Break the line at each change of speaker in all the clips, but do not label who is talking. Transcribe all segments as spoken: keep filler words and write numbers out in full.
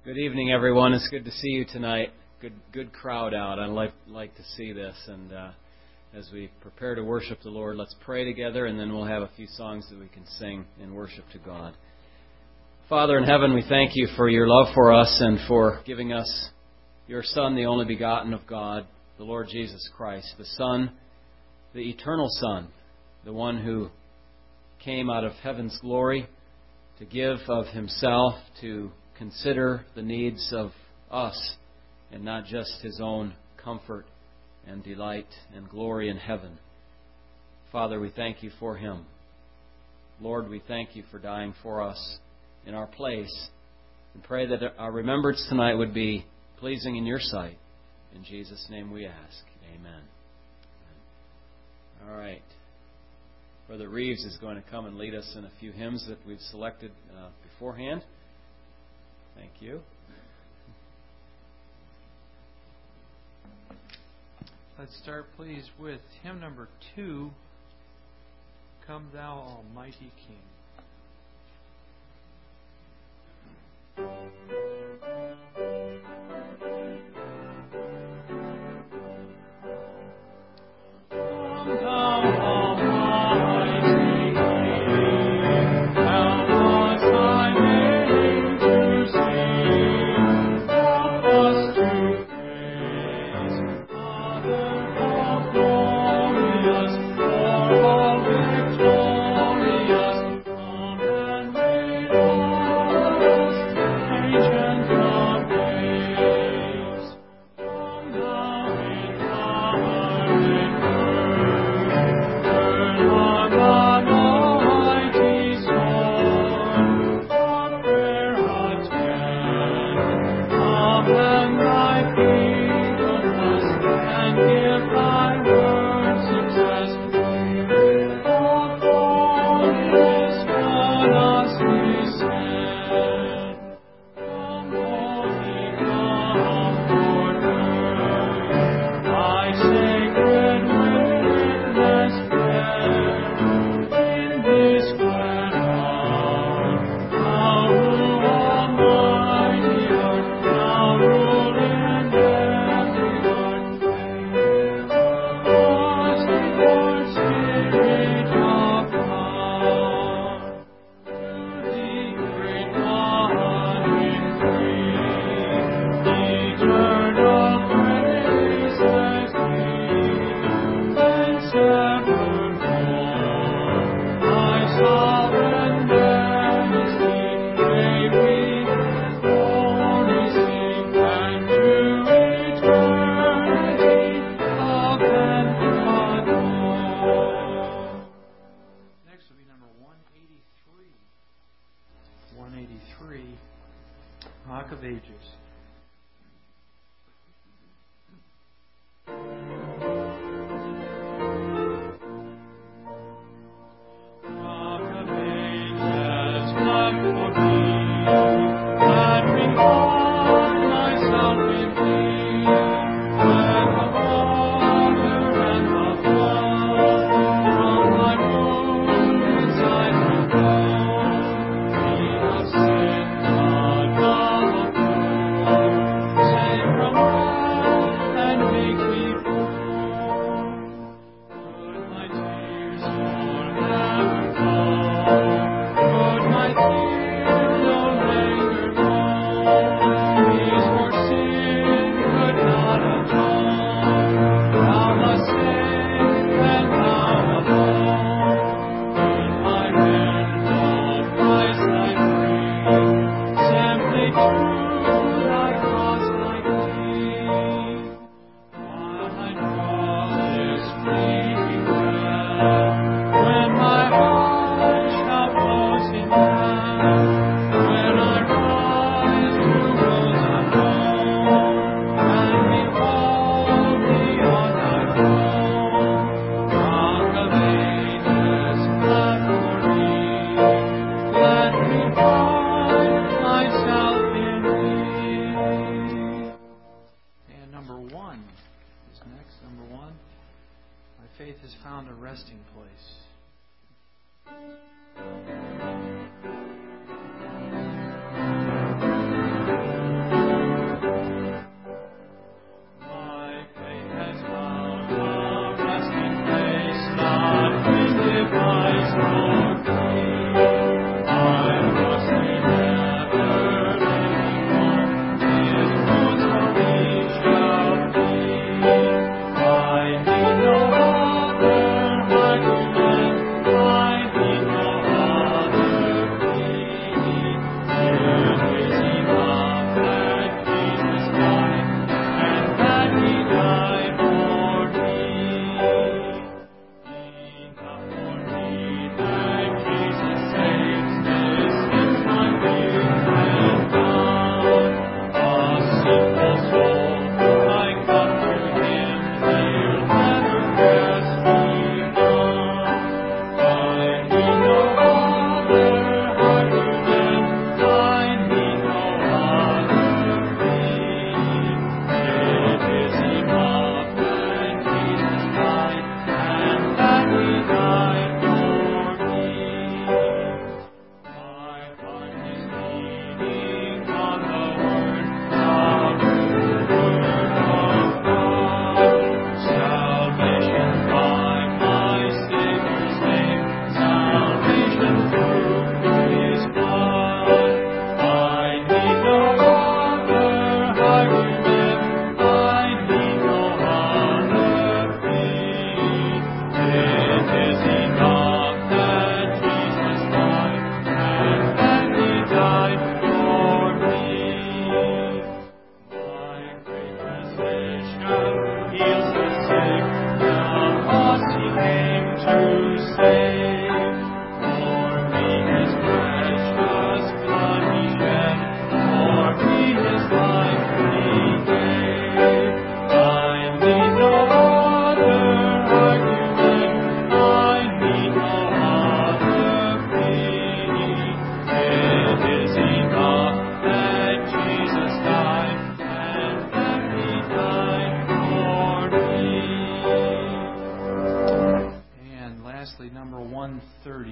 Good evening, everyone. It's good to see you tonight. Good, good crowd out. I like like to see this. And uh, as we prepare to worship the Lord, let's pray together, and then we'll have a few songs that we can sing in worship to God. Father in heaven, we thank you for your love for us and for giving us your Son, the only begotten of God, the Lord Jesus Christ, the Son, the eternal Son, the one who came out of heaven's glory to give of himself, to consider the needs of us and not just his own comfort and delight and glory in heaven. Father, we thank you for him. Lord, we thank you for dying for us in our place, and pray that our remembrance tonight would be pleasing in your sight. In Jesus' name we ask. Amen. All right. Brother Reeves is going to come and lead us in a few hymns that we've selected uh, beforehand. Thank you.
Let's start, please, with hymn number two, Come Thou Almighty King.
Thank you.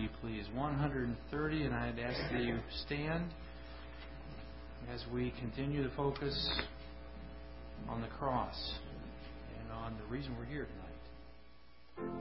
thirty, please. one hundred thirty, and I'd ask that you stand as we continue to focus on the cross and on the reason we're here tonight.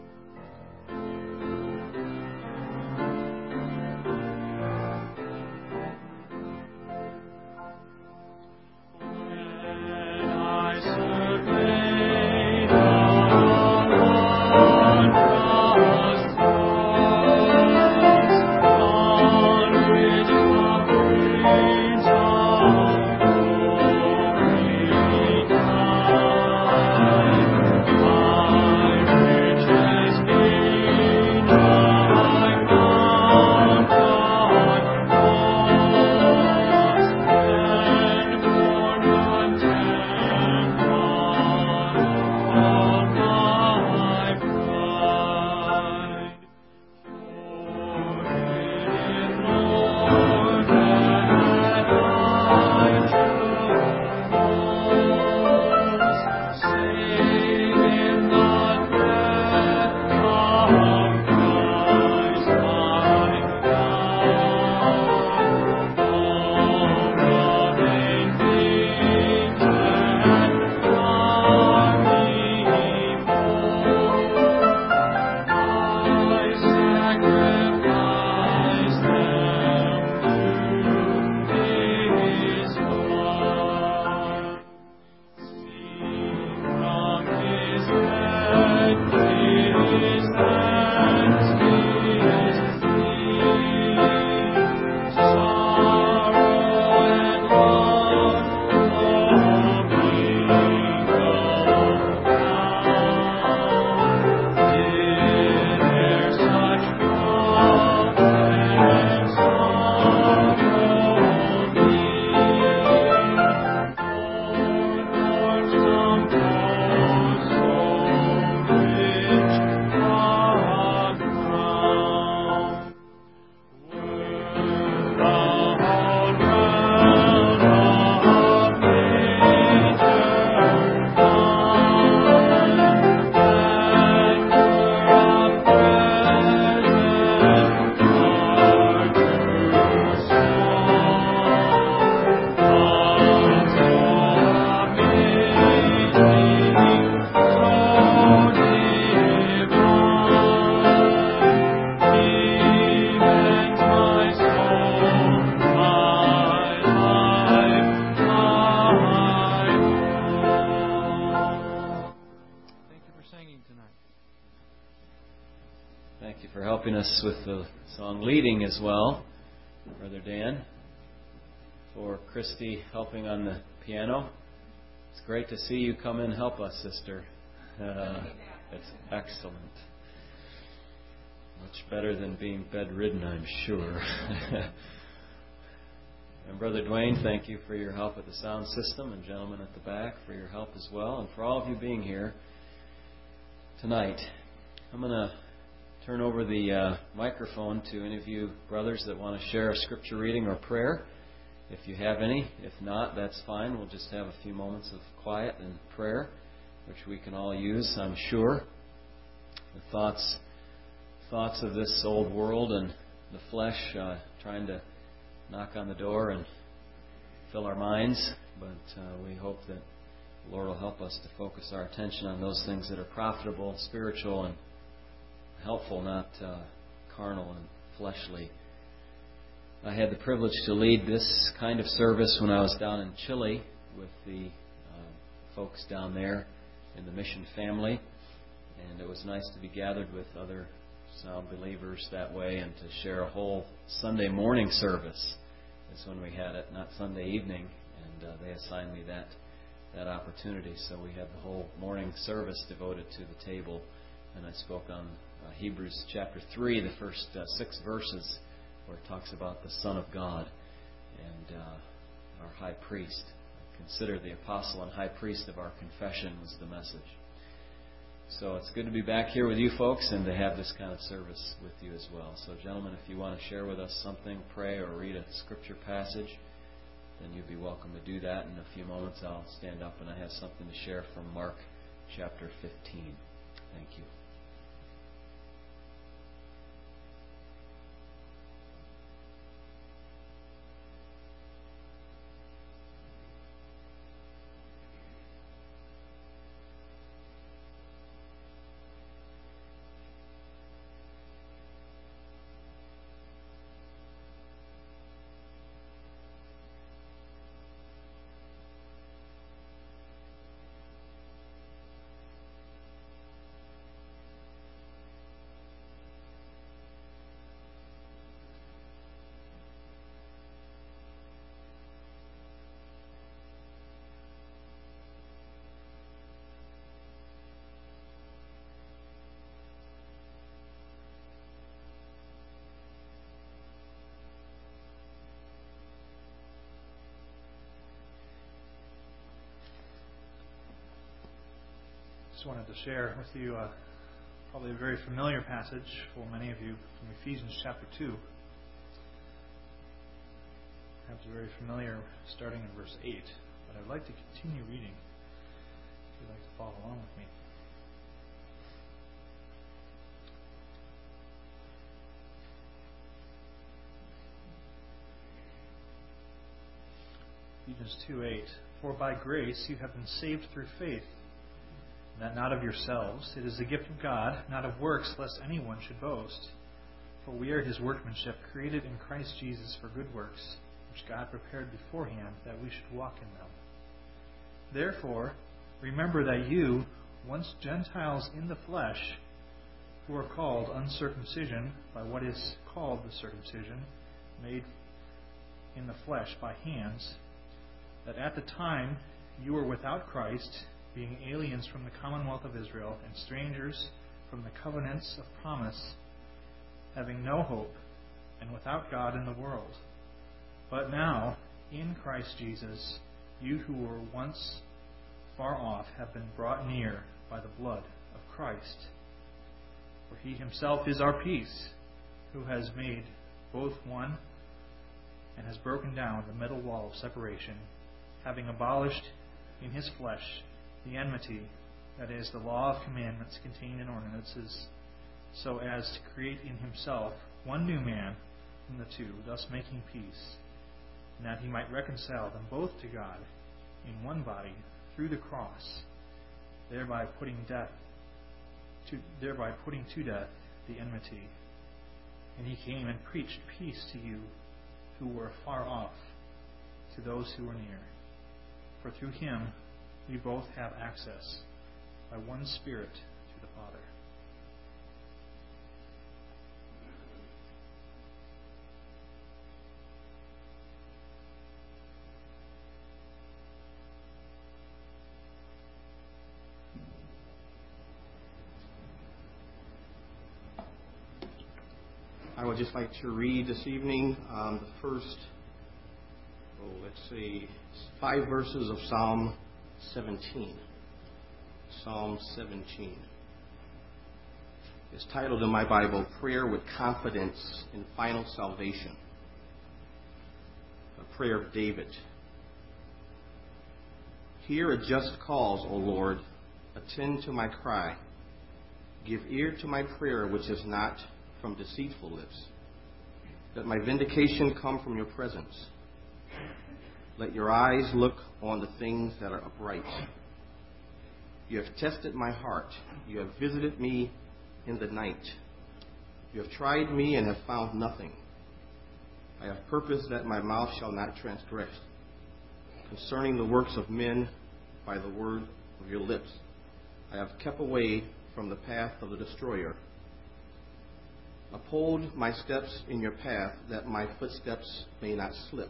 Us with the song leading as well, Brother Dan, for Christy helping on the piano. It's great to see you come in and help us, sister. Uh, it's excellent. Much better than being bedridden, I'm sure. And Brother Dwayne, thank you for your help with the sound system, and gentlemen at the back for your help as well, and for all of you being here tonight. I'm going to turn over the uh, microphone to any of you brothers that want to share a scripture reading or prayer, if you have any. If not, that's fine. We'll just have a few moments of quiet and prayer, which we can all use, I'm sure. The thoughts, thoughts of this old world and the flesh uh, trying to knock on the door and fill our minds, but uh, we hope that the Lord will help us to focus our attention on those things that are profitable, spiritual, and helpful, not uh, carnal and fleshly. I had the privilege to lead this kind of service when I was down in Chile with the uh, folks down there in the mission family, and it was nice to be gathered with other sound believers that way and to share a whole Sunday morning service. That's when we had it, not Sunday evening, and uh, they assigned me that that opportunity. So we had the whole morning service devoted to the table, and I spoke on Uh, Hebrews chapter three, the first uh, six verses, where it talks about the Son of God and uh, our high priest. Consider the apostle and high priest of our confession was the message. So it's good to be back here with you folks and to have this kind of service with you as well. So gentlemen, if you want to share with us something, pray or read a scripture passage, then you'd be welcome to do that. In a few moments I'll stand up and I have something to share from Mark chapter fifteen. Thank you.
just wanted to share with you uh, probably a very familiar passage for many of you from Ephesians chapter two. Perhaps very familiar starting in verse eight, but I'd like to continue reading if you'd like to follow along with me. Ephesians two eight. For by grace you have been saved through faith, and that not of yourselves. It is the gift of God, not of works, lest anyone should boast. For we are His workmanship, created in Christ Jesus for good works, which God prepared beforehand that we should walk in them. Therefore, remember that you, once Gentiles in the flesh, who are called uncircumcision by what is called the circumcision, made in the flesh by hands, that at the time you were without Christ, being aliens from the commonwealth of Israel and strangers from the covenants of promise, having no hope and without God in the world. But now, in Christ Jesus, you who were once far off have been brought near by the blood of Christ. For He Himself is our peace, who has made both one and has broken down the middle wall of separation, having abolished in His flesh the enmity, that is, the law of commandments contained in ordinances, so as to create in Himself one new man from the two, thus making peace, and that He might reconcile them both to God in one body through the cross, thereby putting death to thereby putting to death the enmity. And He came and preached peace to you who were far off, to those who were near. For through Him we both have access by one Spirit to the Father.
I would just like to read this evening um, the first, oh, let's see, five verses of Psalm seventeen. Psalm seventeen. It's titled in my Bible, Prayer with Confidence in Final Salvation. A prayer of David. Hear a just cause, O Lord. Attend to my cry. Give ear to my prayer, which is not from deceitful lips. Let my vindication come from your presence. Let your eyes look on the things that are upright. You have tested my heart. You have visited me in the night. You have tried me and have found nothing. I have purposed that my mouth shall not transgress concerning the works of men by the word of your lips. I have kept away from the path of the destroyer. Uphold my steps in your path, that my footsteps may not slip.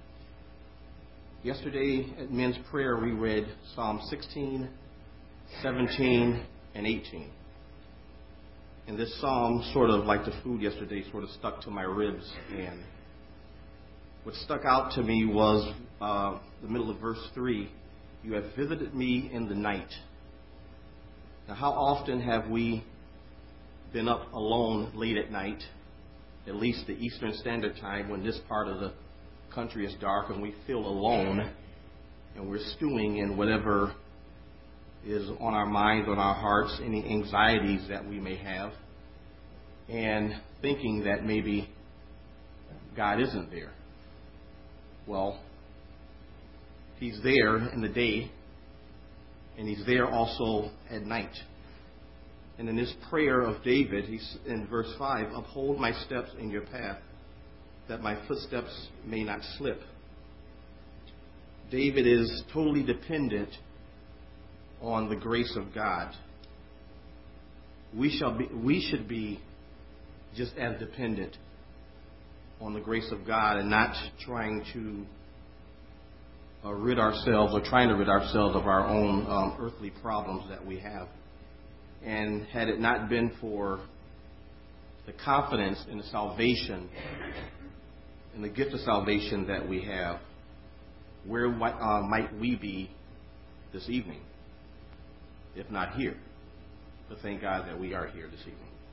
Yesterday at men's prayer, we read Psalm sixteen, seventeen, and eighteen. And this psalm, sort of like the food yesterday, sort of stuck to my ribs. And what stuck out to me was uh, the middle of verse three. You have visited me in the night. Now, how often have we been up alone late at night, at least the Eastern Standard Time, when this part of the country is dark and we feel alone and we're stewing in whatever is on our minds, on our hearts, any anxieties that we may have, and thinking that maybe God isn't there. Well, He's there in the day, and He's there also at night. And in this prayer of David, he's in verse five, uphold my steps in your path, that my footsteps may not slip. David is totally dependent on the grace of God. We shall be, we should be just as dependent on the grace of God and not trying to uh, rid ourselves or trying to rid ourselves of our own um, earthly problems that we have. And had it not been for the confidence in the salvation, in the gift of salvation that we have, where uh, might we be this evening? if not here. But thank God that we are here this evening.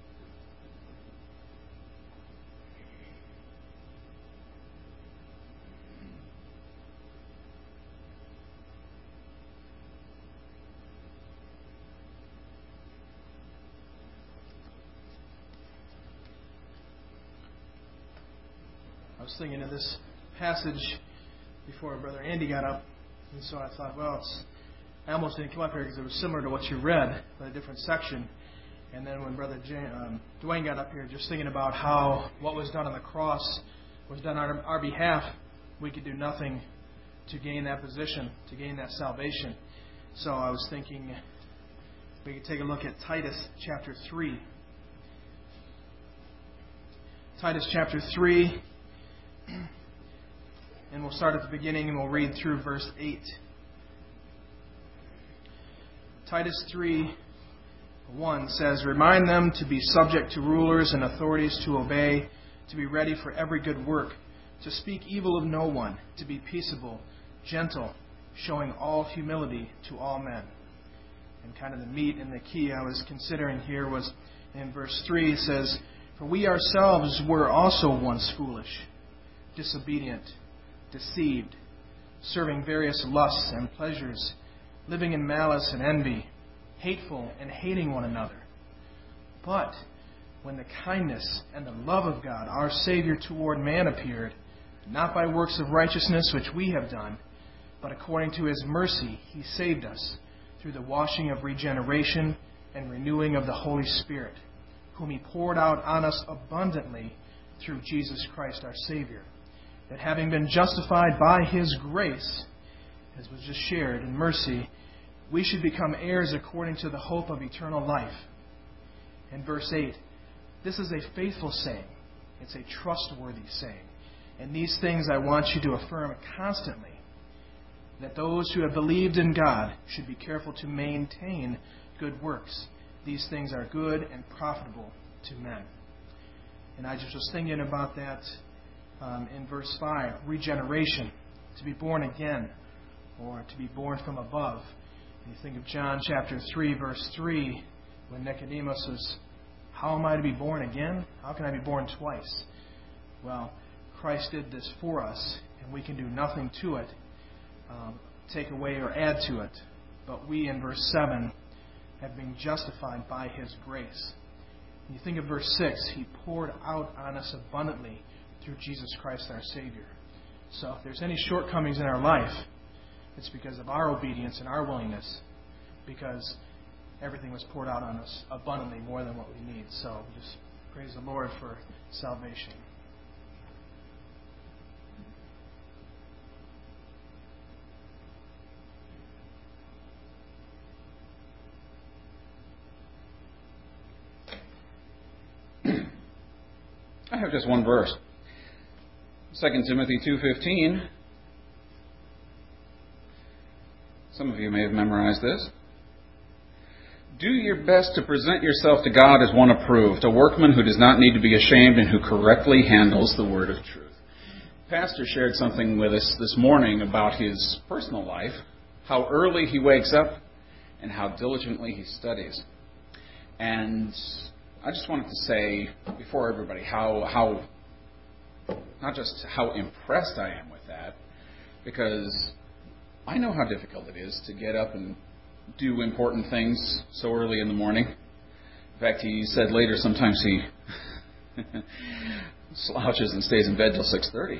I was thinking of this passage before Brother Andy got up, and so I thought, well, it's, I almost didn't come up here because it was similar to what you read, but a different section. And then when Brother Jan, um, Dwayne got up here, just thinking about how what was done on the cross was done on our, our behalf, we could do nothing to gain that position, to gain that salvation. So I was thinking we could take a look at Titus chapter three. Titus chapter three. And we'll start at the beginning and we'll read through verse eight. Titus three one says, "Remind them to be subject to rulers and authorities, to obey, to be ready for every good work, to speak evil of no one, to be peaceable, gentle, showing all humility to all men." And kind of the meat and the key I was considering here was in verse three, it says, "For we ourselves were also once foolish, disobedient, deceived, serving various lusts and pleasures, living in malice and envy, hateful and hating one another. But when the kindness and the love of God, our Savior, toward man appeared, not by works of righteousness which we have done, but according to His mercy He saved us through the washing of regeneration and renewing of the Holy Spirit, whom He poured out on us abundantly through Jesus Christ our Savior, that having been justified by His grace, as was just shared in mercy, we should become heirs according to the hope of eternal life." And verse eight, this is a faithful saying. It's a trustworthy saying. And these things I want you to affirm constantly, that those who have believed in God should be careful to maintain good works. These things are good and profitable to men. And I just was thinking about that um, in verse five, regeneration, to be born again, or to be born from above. And you think of John chapter three, verse three, when Nicodemus says, "How am I to be born again? How can I be born twice?" Well, Christ did this for us, and we can do nothing to it, um, take away or add to it. But we, in verse seven, have been justified by His grace. And you think of verse six, He poured out on us abundantly through Jesus Christ our Savior. So if there's any shortcomings in our life, it's because of our obedience and our willingness, because everything was poured out on us abundantly, more than what we need. So just praise the Lord for salvation.
I have just one verse. Second Timothy two fifteen. Some of you may have memorized this. "Do your best to present yourself to God as one approved, a workman who does not need to be ashamed and who correctly handles the word of truth." Pastor shared something with us this morning about his personal life, how early he wakes up and how diligently he studies. And I just wanted to say before everybody how how not just how impressed I am with that, because I know how difficult it is to get up and do important things so early in the morning. In fact, he said later sometimes he slouches and stays in bed till six thirty.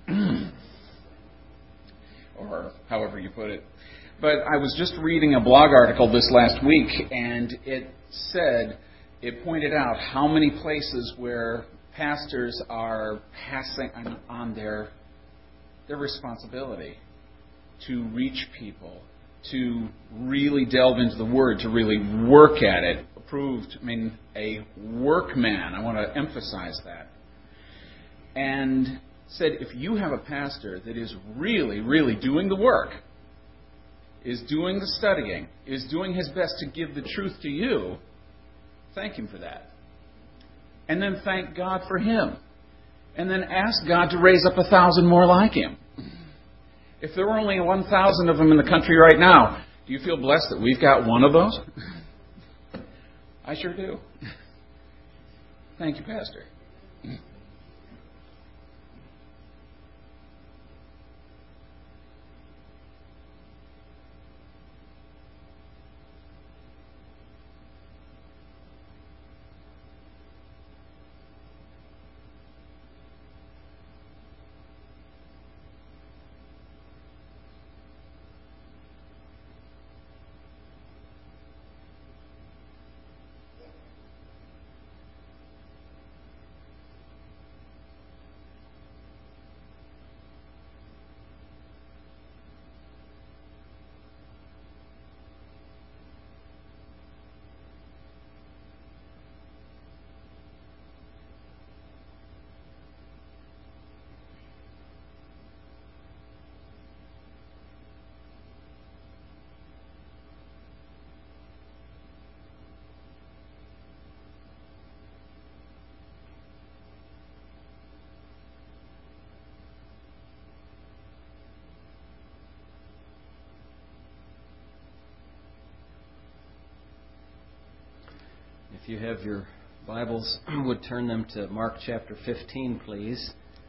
Or however you put it. But I was just reading a blog article this last week, and it said, it pointed out how many places where pastors are passing on their their responsibility to reach people, to really delve into the Word, to really work at it. Approved, I mean, a workman. I want to emphasize that. And said, if you have a pastor that is really, really doing the work, is doing the studying, is doing his best to give the truth to you, thank him for that. And then thank God for him. And then ask God to raise up a thousand more like him. If there were only one thousand of them in the country right now, Do you feel blessed that we've got one of those? I sure do. Thank you, Pastor.
If you have your Bibles, would turn them to Mark chapter fifteen, please.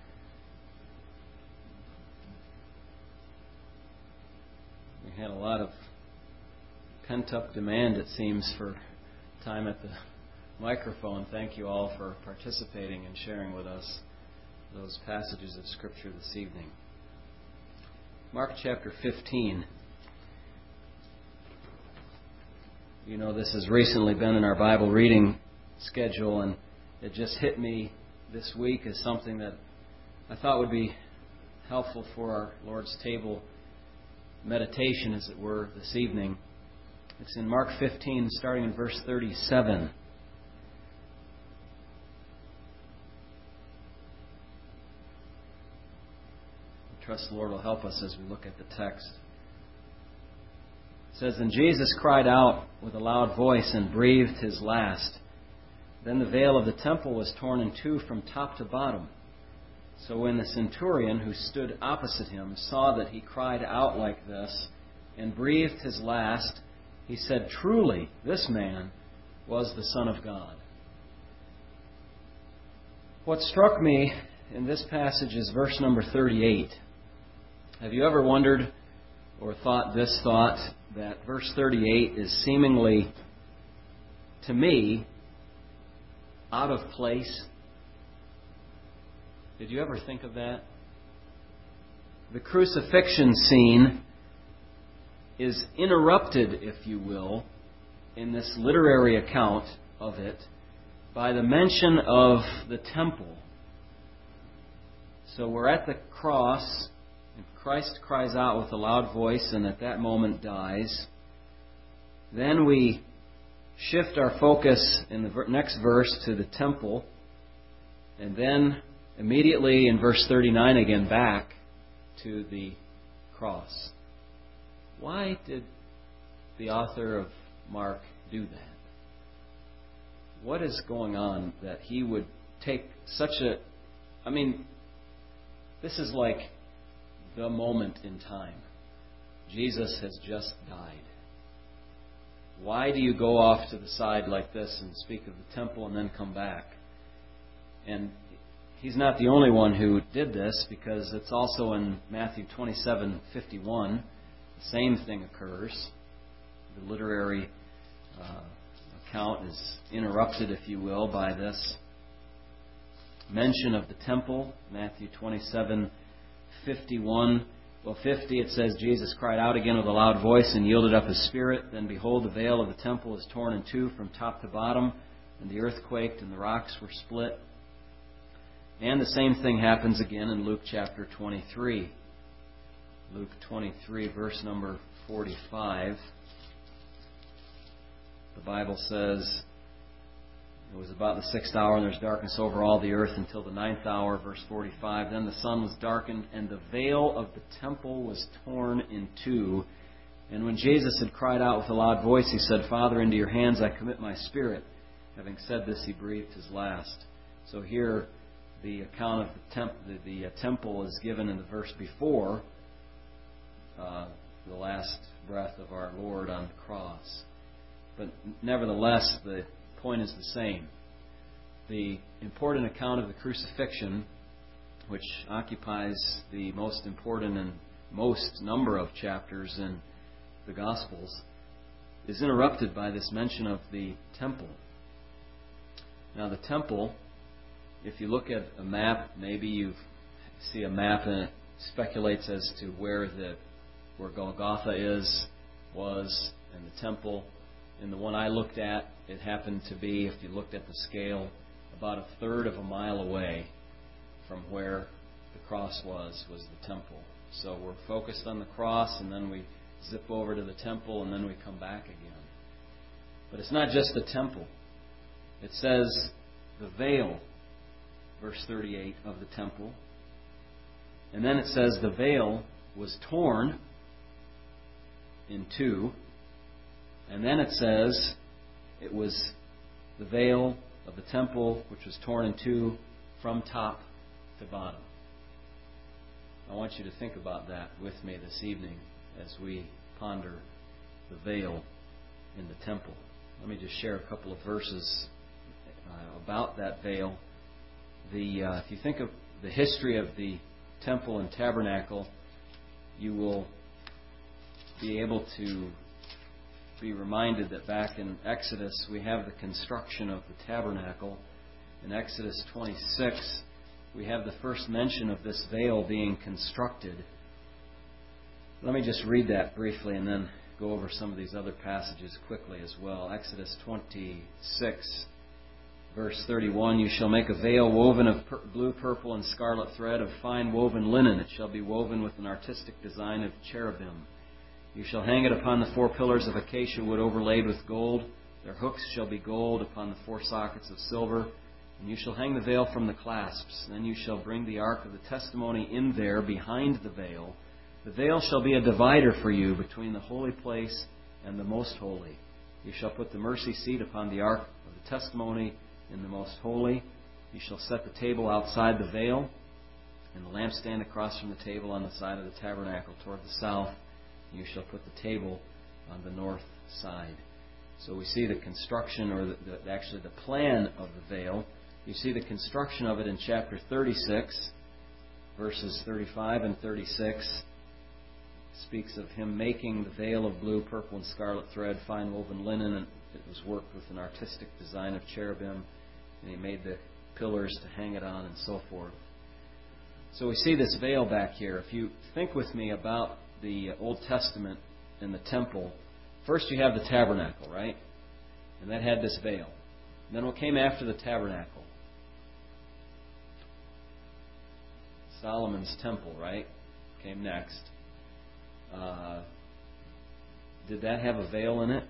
We had a lot of pent-up demand, it seems, for time at the microphone. Thank you all for participating and sharing with us those passages of Scripture this evening. Mark chapter fifteen. You know, this has recently been in our Bible reading schedule, and it just hit me this week as something that I thought would be helpful for our Lord's table meditation, as it were, this evening. It's in Mark fifteen, starting in verse thirty-seven. I trust the Lord will help us as we look at the text. It says, "And Jesus cried out with a loud voice and breathed his last. Then the veil of the temple was torn in two from top to bottom. So when the centurion who stood opposite him saw that he cried out like this and breathed his last, he said, 'Truly, this man was the Son of God.'" What struck me in this passage is verse number thirty-eight. Have you ever wondered or thought this thought, that verse thirty-eight is seemingly, to me, out of place? Did you ever think of that? The crucifixion scene is interrupted, if you will, in this literary account of it, by the mention of the temple. So we're at the cross, and Christ cries out with a loud voice and at that moment dies. Then we shift our focus in the next verse to the temple, and then immediately in verse thirty-nine again back to the cross. Why did the author of Mark do that? What is going on that he would take such a... I mean, this is like the moment in time. Jesus has just died. Why do you go off to the side like this and speak of the temple and then come back? And he's not the only one who did this, because it's also in Matthew twenty-seven fifty-one. The same thing occurs. The literary uh, account is interrupted, if you will, by this mention of the temple. Matthew twenty-seven fifty-one. Well, fifty, it says, "Jesus cried out again with a loud voice and yielded up his spirit. Then behold, the veil of the temple was torn in two from top to bottom, and the earth quaked and the rocks were split." And the same thing happens again in Luke chapter twenty-three. Luke twenty-three, verse number forty-five. The Bible says, "It was about the sixth hour, and there was darkness over all the earth until the ninth hour," verse forty-five. "Then the sun was darkened, and the veil of the temple was torn in two. And when Jesus had cried out with a loud voice, he said, 'Father, into your hands I commit my spirit.' Having said this, he breathed his last." So here, the account of the, temp- the, the uh, temple is given in the verse before. Uh, the last breath of our Lord on the cross. But nevertheless, the point is the same. The important account of the crucifixion, which occupies the most important and most number of chapters in the Gospels, is interrupted by this mention of the temple. Now, the temple, if you look at a map, maybe you see a map and it speculates as to where the where Golgotha is, was, and the temple. In the one I looked at, it happened to be, if you looked at the scale, about a third of a mile away from where the cross was, was the temple. So we're focused on the cross, and then we zip over to the temple, and then we come back again. But it's not just the temple. It says the veil, verse thirty-eight, of the temple. And then it says the veil was torn in two. And then it says it was the veil of the temple which was torn in two from top to bottom. I want you to think about that with me this evening as we ponder the veil in the temple. Let me just share a couple of verses uh, about that veil. The uh, if you think of the history of the temple and tabernacle, you will be able to be reminded that back in Exodus we have the construction of the tabernacle. In Exodus twenty-six, we have the first mention of this veil being constructed. Let me just read that briefly and then go over some of these other passages quickly as well. Exodus twenty-six, verse thirty-one, you shall make a veil woven of per- blue, purple, and scarlet thread of fine woven linen. It shall be woven with an artistic design of cherubim. You shall hang it upon the four pillars of acacia wood overlaid with gold. Their hooks shall be gold upon the four sockets of silver. And you shall hang the veil from the clasps. Then you shall bring the ark of the testimony in there behind the veil. The veil shall be a divider for you between the holy place and the most holy. You shall put the mercy seat upon the ark of the testimony in the most holy. You shall set the table outside the veil, and the lampstand across from the table on the side of the tabernacle toward the south. You shall put the table on the north side. So we see the construction, or the, the, actually the plan of the veil. You see the construction of it in chapter thirty-six, verses thirty-five and thirty-six. Speaks of him making the veil of blue, purple, and scarlet thread, fine woven linen, and it was worked with an artistic design of cherubim, and he made the pillars to hang it on, and so forth. So we see this veil back here. If you think with me about the Old Testament and the temple, first you have the tabernacle, right? And that had this veil. And then what came after the tabernacle? Solomon's temple, right? Came next. Uh, did that have a veil in it?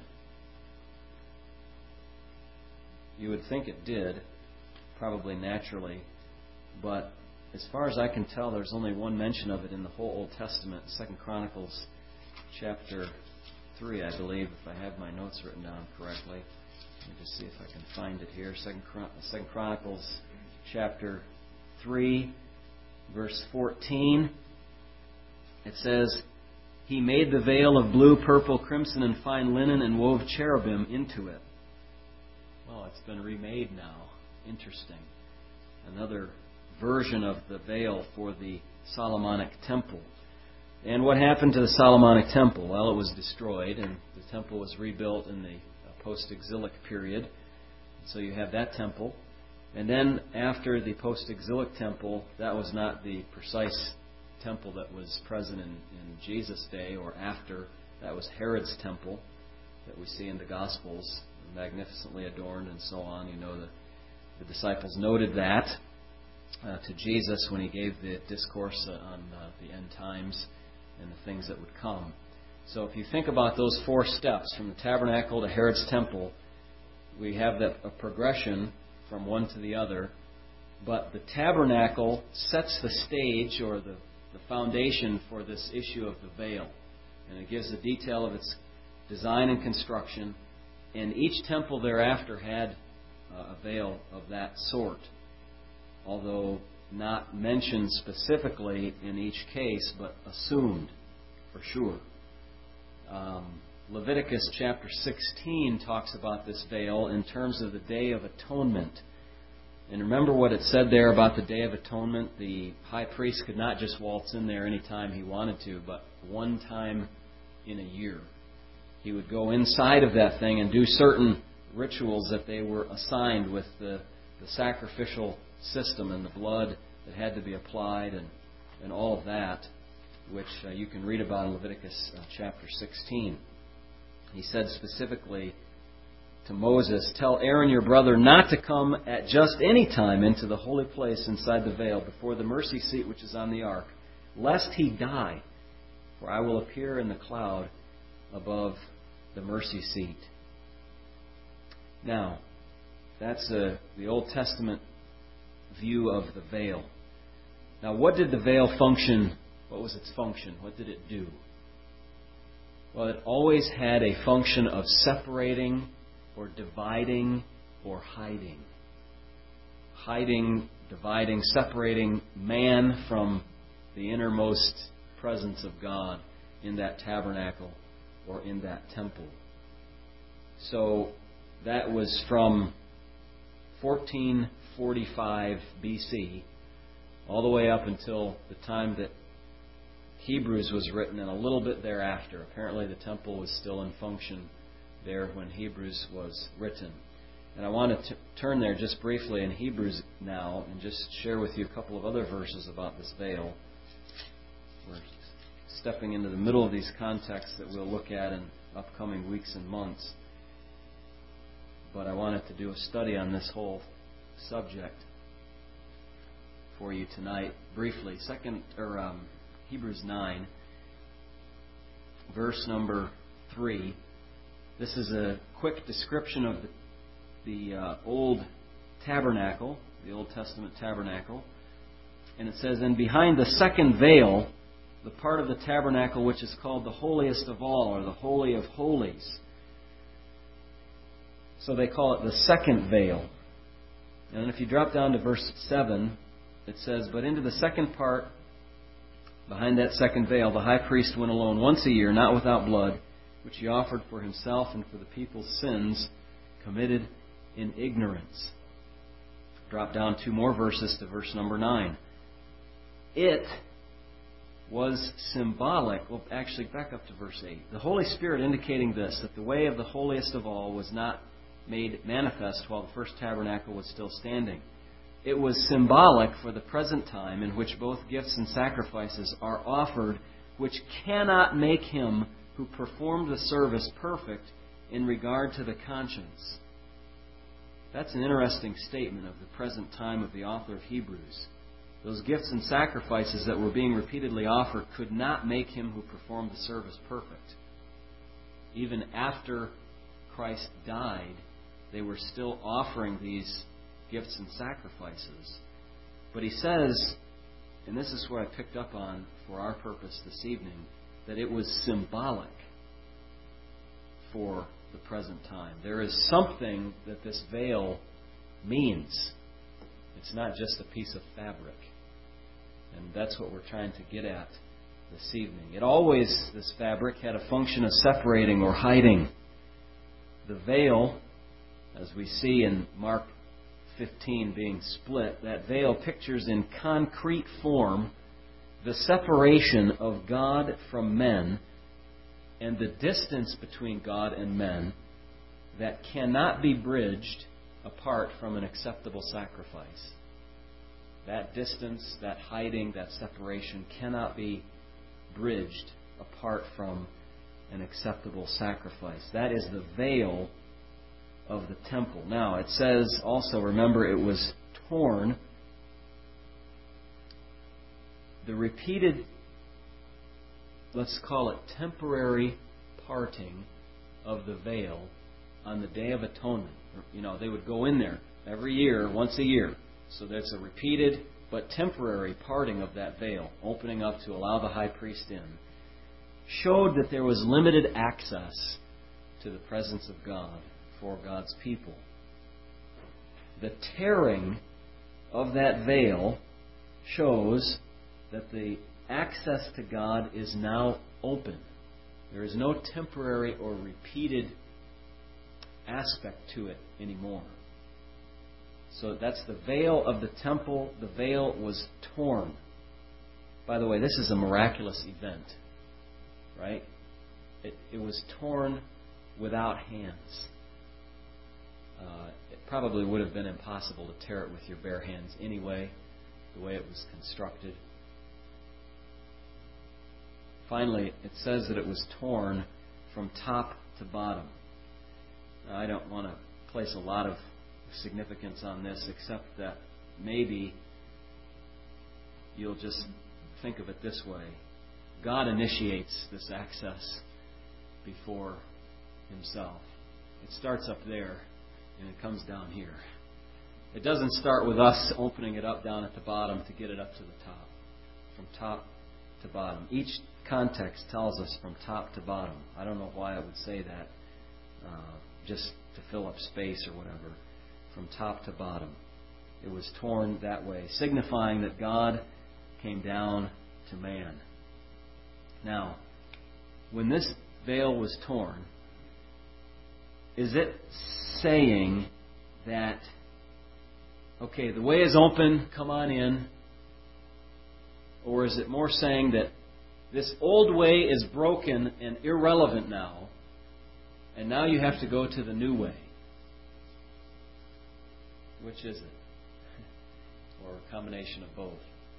You would think it did, probably naturally, but as far as I can tell, there's only one mention of it in the whole Old Testament, Second Chronicles chapter three, I believe, if I have my notes written down correctly. Let me just see if I can find it here. Second, Chron- Second Chronicles chapter three, verse fourteen. It says, he made the veil of blue, purple, crimson, and fine linen and wove cherubim into it. Well, it's been remade now. Interesting. Another version of the veil for the Solomonic temple. And what happened to the Solomonic temple? Well, it was destroyed, and the temple was rebuilt in the post-exilic period. So you have that temple. And then after the post-exilic temple, that was not the precise temple that was present in, in Jesus' day or after. That was Herod's temple that we see in the Gospels, magnificently adorned and so on. You know, the, the disciples noted that uh, to Jesus when he gave the discourse on uh, the end times and the things that would come. So if you think about those four steps, from the tabernacle to Herod's temple, we have that a progression from one to the other. But the tabernacle sets the stage, or the, the foundation for this issue of the veil. And it gives the detail of its design and construction. And each temple thereafter had uh, a veil of that sort, although not mentioned specifically in each case, but assumed for sure. Um, Leviticus chapter sixteen talks about this veil in terms of the Day of Atonement. And remember what it said there about the Day of Atonement? The high priest could not just waltz in there anytime he wanted to, but one time in a year. He would go inside of that thing and do certain rituals that they were assigned with the, the sacrificial system and the blood that had to be applied and, and all of that, which uh, you can read about in Leviticus uh, chapter sixteen. He said specifically to Moses, "Tell Aaron your brother not to come at just any time into the holy place inside the veil before the mercy seat which is on the ark, lest he die, for I will appear in the cloud above the mercy seat." Now, that's a, the Old Testament view of the veil. Now, what did the veil function? What was its function? What did it do? Well, it always had a function of separating or dividing or hiding. Hiding, dividing, separating man from the innermost presence of God in that tabernacle or in that temple. So that was from fourteen forty-five B C all the way up until the time that Hebrews was written, and a little bit thereafter. Apparently the temple was still in function there when Hebrews was written. And I want to t- turn there just briefly in Hebrews now and just share with you a couple of other verses about this veil. We're stepping into the middle of these contexts that we'll look at in upcoming weeks and months. But I wanted to do a study on this whole subject for you tonight briefly. Second, or um, Hebrews nine, verse number three. This is a quick description of the, the uh, old tabernacle, the Old Testament tabernacle. And it says, "And behind the second veil, the part of the tabernacle which is called the holiest of all, or the Holy of Holies." So they call it the second veil. And if you drop down to verse seven, it says, "But into the second part, behind that second veil, the high priest went alone once a year, not without blood, which he offered for himself and for the people's sins committed in ignorance." Drop down two more verses to verse number nine. It was symbolic. Well, actually, back up to verse eight. "The Holy Spirit indicating this, that the way of the holiest of all was not made manifest while the first tabernacle was still standing. It was symbolic for the present time in which both gifts and sacrifices are offered, which cannot make him who performed the service perfect in regard to the conscience." That's an interesting statement of the present time of the author of Hebrews. Those gifts and sacrifices that were being repeatedly offered could not make him who performed the service perfect. Even after Christ died, they were still offering these gifts and sacrifices. But he says, and this is what I picked up on for our purpose this evening, that it was symbolic for the present time. There is something that this veil means. It's not just a piece of fabric. And that's what we're trying to get at this evening. It always, this fabric, had a function of separating or hiding. The veil, as we see in Mark fifteen being split, that veil pictures in concrete form the separation of God from men and the distance between God and men that cannot be bridged apart from an acceptable sacrifice. That distance, that hiding, that separation cannot be bridged apart from an acceptable sacrifice. That is the veil of the temple. Now, it says also, remember, it was torn. The repeated, let's call it temporary parting of the veil on the Day of Atonement. You know, they would go in there every year, once a year. So there's a repeated but temporary parting of that veil, opening up to allow the high priest in, showed that there was limited access to the presence of God for God's people. The tearing of that veil shows that the access to God is now open. There is no temporary or repeated aspect to it anymore. So that's the veil of the temple. The veil was torn. By the way, this is a miraculous event, right? It, it was torn without hands. Uh, it probably would have been impossible to tear it with your bare hands anyway, the way it was constructed. Finally, it says that it was torn from top to bottom. Now, I don't want to place a lot of significance on this, except that maybe you'll just think of it this way. God initiates this access before Himself. It starts up there, and it comes down here. It doesn't start with us opening it up down at the bottom to get it up to the top. From top to bottom. Each context tells us from top to bottom. I don't know why I would say that, uh, just to fill up space or whatever. From top to bottom. It was torn that way, signifying that God came down to man. Now, when this veil was torn, is it saying that, okay, the way is open, come on in? Or is it more saying that this old way is broken and irrelevant now, and now you have to go to the new way? Which is it? Or a combination of both?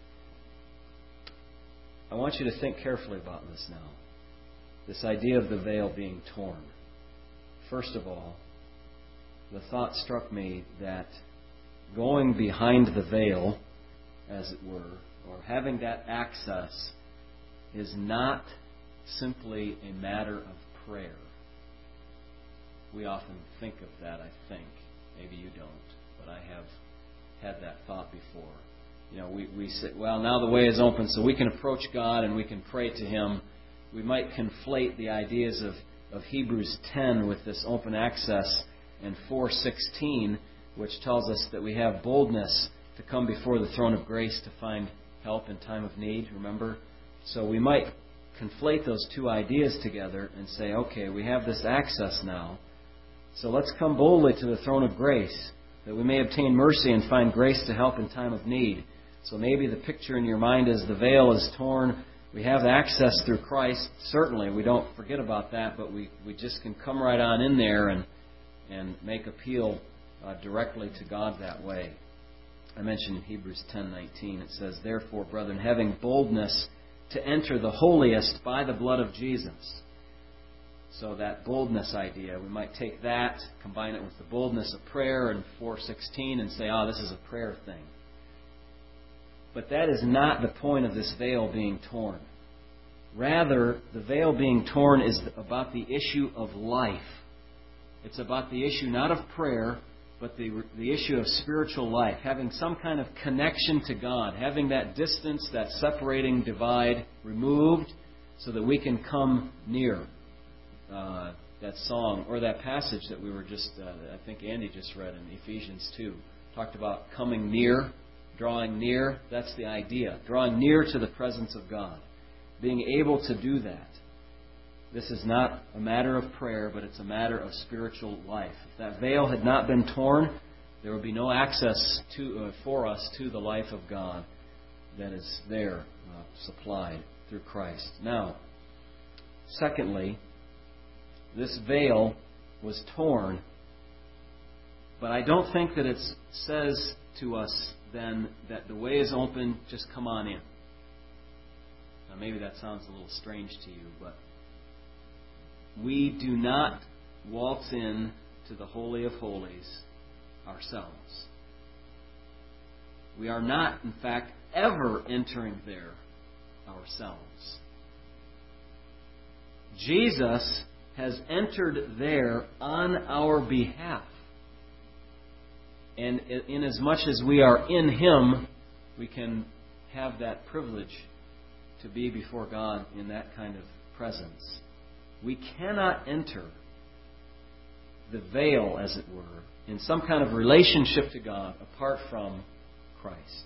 I want you to think carefully about this now. This idea of the veil being torn. First of all, the thought struck me that going behind the veil, as it were, or having that access, is not simply a matter of prayer. We often think of that, I think. Maybe you don't, but I have had that thought before. You know, we, we say, well, now the way is open, so we can approach God and we can pray to Him. We might conflate the ideas of, of Hebrews ten with this open access and four sixteen, which tells us that we have boldness to come before the throne of grace to find help in time of need, remember? So we might conflate those two ideas together and say, okay, we have this access now, so let's come boldly to the throne of grace, that we may obtain mercy and find grace to help in time of need. So maybe the picture in your mind is the veil is torn. We have access through Christ. Certainly, we don't forget about that, but we, we just can come right on in there and, and make appeal uh, directly to God that way. I mentioned in Hebrews ten nineteen, it says, therefore, brethren, having boldness to enter the holiest by the blood of Jesus. So that boldness idea, we might take that, combine it with the boldness of prayer in four sixteen and say, oh, this is a prayer thing. But that is not the point of this veil being torn. Rather, the veil being torn is about the issue of life. It's about the issue not of prayer, but the, the issue of spiritual life. Having some kind of connection to God. Having that distance, that separating divide removed so that we can come near. Uh, that song or that passage that we were just, uh, I think Andy just read in Ephesians two. Talked about coming near, drawing near. That's the idea. Drawing near to the presence of God. Being able to do that. This is not a matter of prayer, but it's a matter of spiritual life. If that veil had not been torn, there would be no access to uh, for us to the life of God that is there, uh, supplied through Christ. Now, secondly, this veil was torn, but I don't think that it says to us then that the way is open, just come on in. Now maybe that sounds a little strange to you, but we do not waltz in to the Holy of Holies ourselves. We are not, in fact, ever entering there ourselves. Jesus has entered there on our behalf. And inasmuch as we are in Him, we can have that privilege to be before God in that kind of presence. We cannot enter the veil, as it were, in some kind of relationship to God apart from Christ.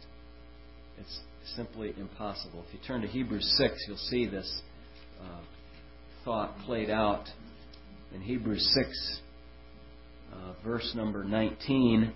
It's simply impossible. If you turn to Hebrews six, you'll see this uh, thought played out in Hebrews six, uh, verse number nineteen.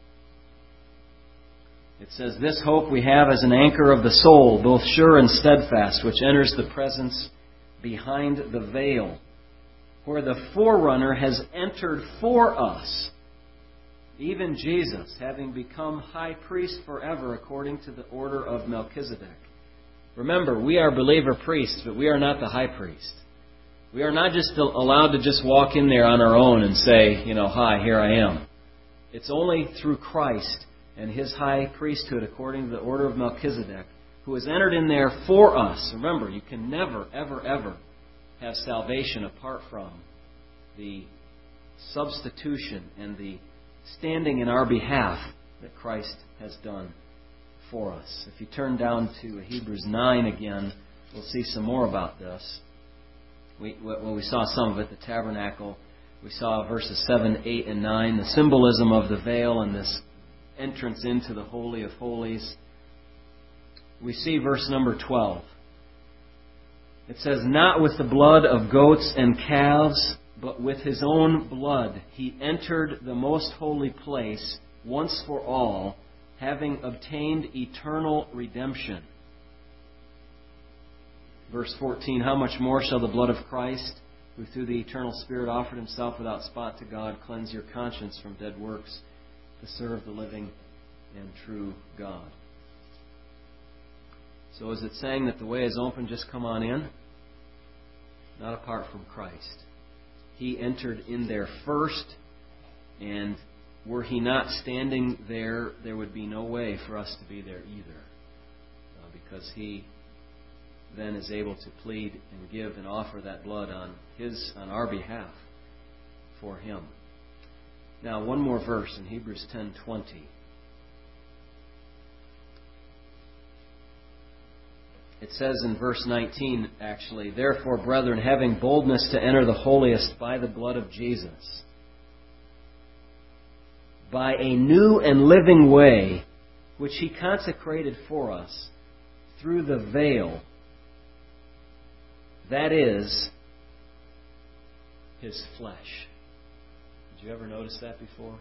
It says, "This hope we have as an anchor of the soul, both sure and steadfast, which enters the presence behind the veil, where the forerunner has entered for us, even Jesus, having become high priest forever according to the order of Melchizedek." Remember, we are believer priests, but we are not the high priest. We are not just allowed to just walk in there on our own and say, you know, "Hi, here I am." It's only through Christ and His high priesthood according to the order of Melchizedek, who has entered in there for us. Remember, you can never, ever, ever have salvation apart from the substitution and the standing in our behalf that Christ has done for us. If you turn down to Hebrews nine again, we'll see some more about this. We, well, we saw some of it, the tabernacle. We saw verses seven, eight, and nine, the symbolism of the veil and this entrance into the Holy of Holies. We see verse number twelve. It says, "Not with the blood of goats and calves, but with His own blood He entered the most holy place once for all, having obtained eternal redemption." Verse fourteen, "How much more shall the blood of Christ, who through the eternal Spirit offered Himself without spot to God, cleanse your conscience from dead works to serve the living and true God." So is it saying that the way is open, just come on in? Not apart from Christ. He entered in there first, and were He not standing there, there would be no way for us to be there either. Uh, because He then is able to plead and give and offer that blood on His, on our behalf for Him. Now, one more verse in Hebrews ten twenty. It says in verse nineteen, actually, "Therefore, brethren, having boldness to enter the holiest by the blood of Jesus, by a new and living way, which He consecrated for us through the veil, that is, His flesh." Did you ever notice that before?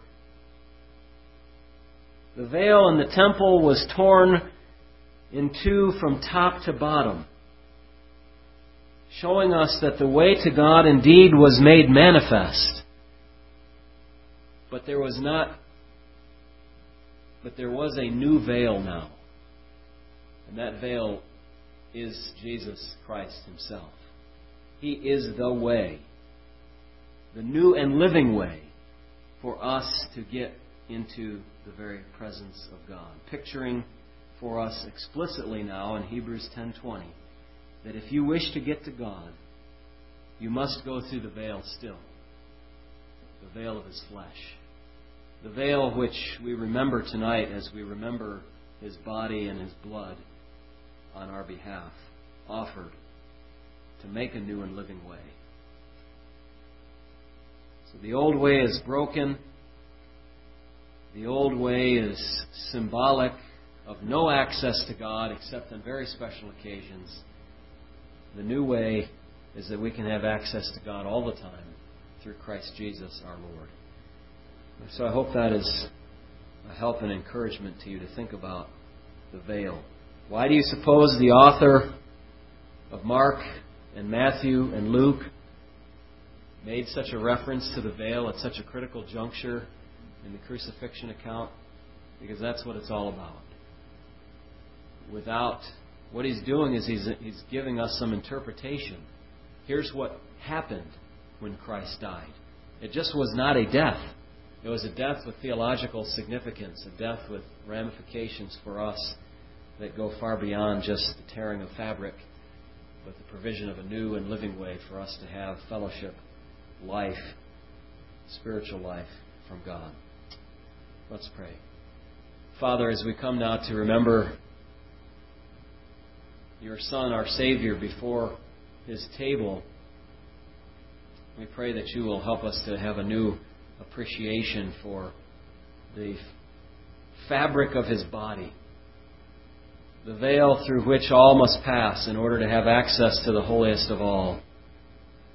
The veil in the temple was torn in two from top to bottom, showing us that the way to God indeed was made manifest. But there was not, but there was a new veil now. And that veil is Jesus Christ Himself. He is the way, the new and living way for us to get into the very presence of God. Picturing for us explicitly now in Hebrews ten twenty that if you wish to get to God, you must go through the veil still. The veil of His flesh. The veil which we remember tonight as we remember His body and His blood on our behalf, offered to make a new and living way. So the old way is broken. The old way is symbolic of no access to God except on very special occasions. The new way is that we can have access to God all the time through Christ Jesus our Lord. So I hope that is a help and encouragement to you to think about the veil. Why do you suppose the author of Mark and Matthew and Luke made such a reference to the veil at such a critical juncture in the crucifixion account? Because that's what it's all about. Without, what he's doing is he's, he's giving us some interpretation. Here's what happened when Christ died. It just was not a death. It was a death with theological significance, a death with ramifications for us that go far beyond just the tearing of fabric, but the provision of a new and living way for us to have fellowship, life, spiritual life from God. Let's pray. Father, as we come now to remember Your Son, our Savior, before His table, we pray that You will help us to have a new appreciation for the fabric of His body, the veil through which all must pass in order to have access to the holiest of all.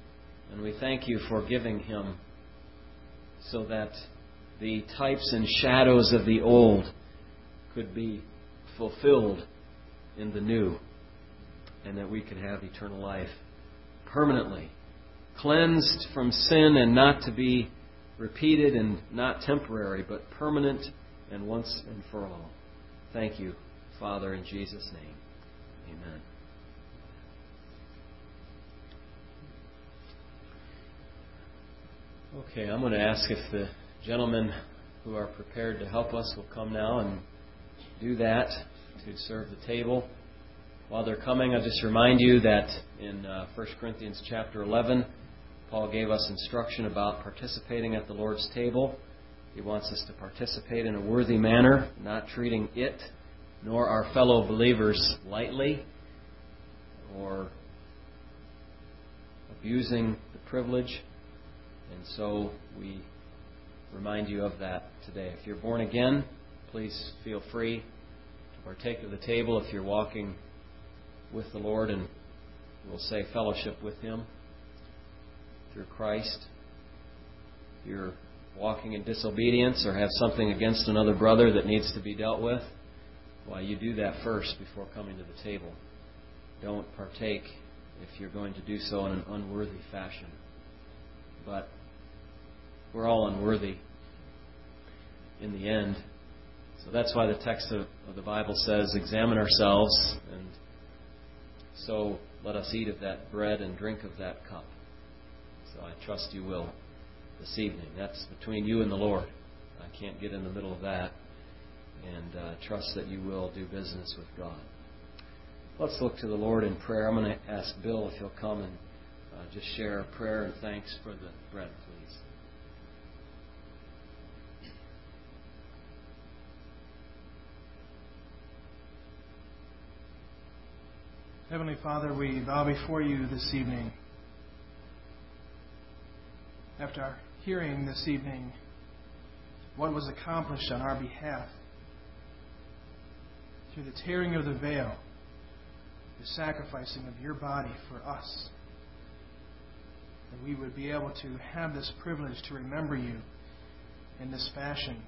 And we thank you for giving Him so that the types and shadows of the old could be fulfilled in the new, and that we could have eternal life permanently, cleansed from sin and not to be repeated and not temporary, but permanent and once and for all. Thank you, Father, in Jesus' name. Amen. Okay, I'm going to ask if the gentlemen who are prepared to help us will come now and do that, to serve the table. While they're coming, I'll just remind you that in uh, First Corinthians chapter eleven, Paul gave us instruction about participating at the Lord's table. He wants us to participate in a worthy manner, not treating it nor our fellow believers lightly or abusing the privilege. And so we remind you of that today. If you're born again, please feel free to partake of the table if you're walking with the Lord, and we'll say fellowship with Him through Christ. If you're walking in disobedience or have something against another brother that needs to be dealt with, why, you do that first before coming to the table. Don't partake if you're going to do so in an unworthy fashion. But we're all unworthy in the end. So that's why the text of, of the Bible says, examine ourselves, and so let us eat of that bread and drink of that cup. So I trust you will this evening. That's between you and the Lord. I can't get in the middle of that. And uh, trust that you will do business with God. Let's look to the Lord in prayer. I'm going to ask Bill if he'll come and uh, just share a prayer and thanks for the bread, please.
Heavenly Father, we bow before you this evening. After hearing this evening what was accomplished on our behalf, through the tearing of the veil, the sacrificing of your body for us, that we would be able to have this privilege to remember you in this fashion.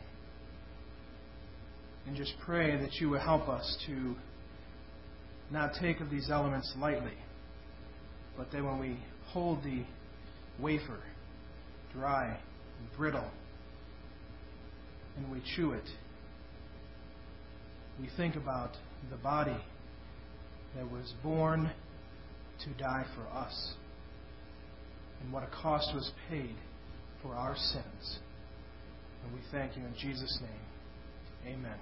And just pray that you will help us to not take of these elements lightly, but that when we hold the wafer dry and brittle and we chew it, we think about the body that was born to die for us and what a cost was paid for our sins. And we thank you in Jesus' name. Amen.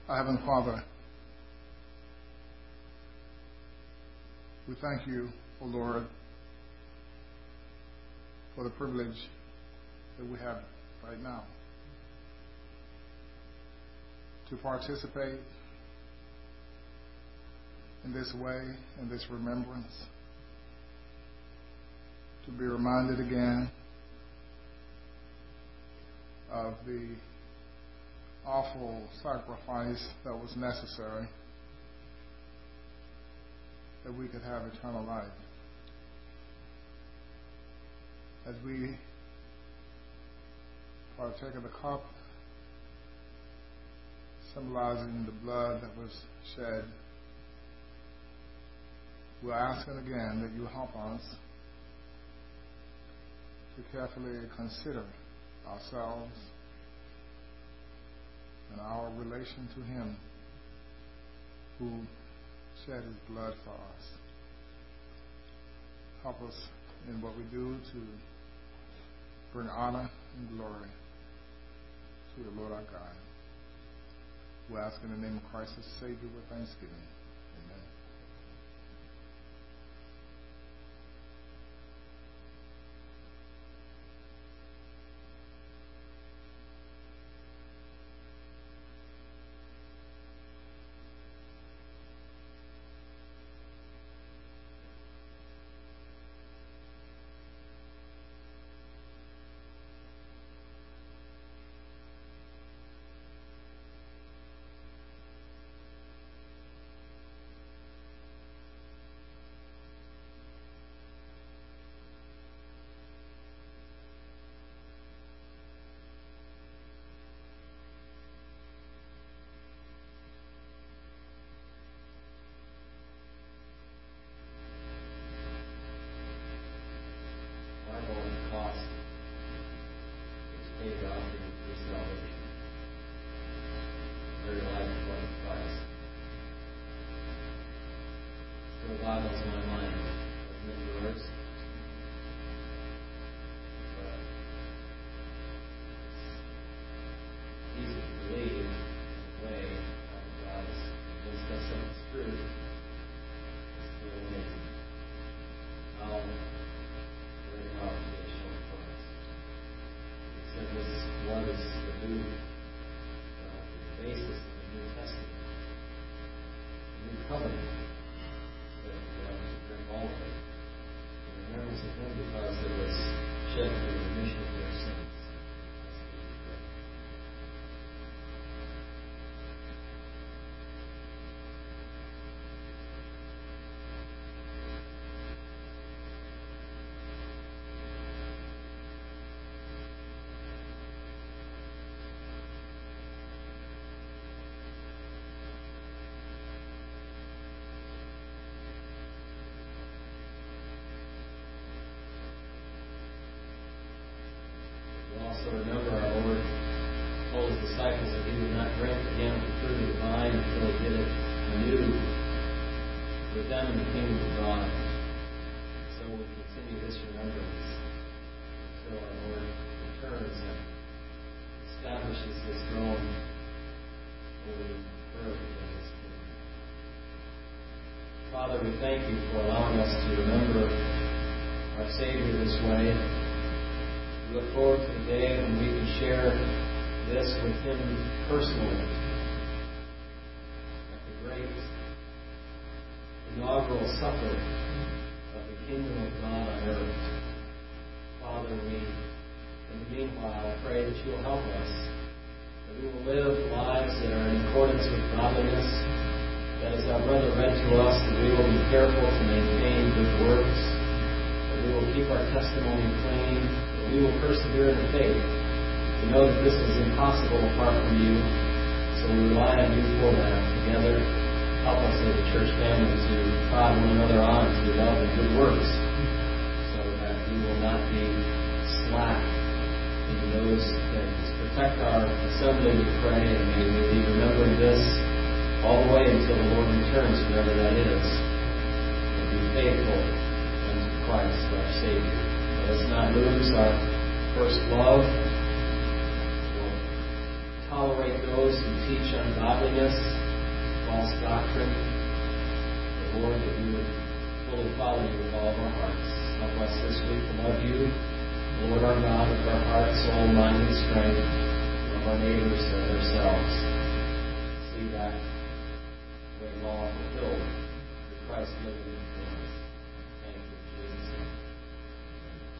Our Heavenly Father, we thank you, O Lord, for the privilege that we have right now to participate in this way, in this remembrance, to be reminded again of the awful sacrifice that was necessary that we could have eternal life. As we partake of the cup, symbolizing the blood that was shed, we're asking again that you help us to carefully consider ourselves and our relation to Him who shed His blood for us. Help us in what we do to bring honor and glory to the Lord our God. We ask in the name of Christ as Savior with thanksgiving. Amen.
So remember, our Lord told His disciples that He would not drink again of the fruit of the vine until He did it anew with them in the kingdom of God. So we continue this remembrance until our Lord returns and establishes His throne over the earth in His kingdom. Father, we thank you for allowing us to remember our Savior this way. We look forward to the day when we can share this with Him personally at the great inaugural supper of the kingdom of God on earth. Father, we, in the meanwhile, pray that you will help us, that we will live lives that are in accordance with godliness, that as our brother read to us, that we will be careful to maintain good works, that we will keep our testimony clean, we will persevere in the faith. We know that this is impossible apart from you, so we rely on you for that. Together, help us as a church family to prod one another on to love and good works, so that we will not be slack in those things. Protect our assembly, we pray, and may we be remembering this all the way until the Lord returns, wherever that is, and be faithful unto Christ, our Savior. Let us not lose our first love or tolerate those who teach ungodliness, false doctrine. But Lord, that we would fully follow you with all of our hearts. Help us this week to love you, Lord our God, with our heart, soul, mind, and strength. Love our neighbors and ourselves.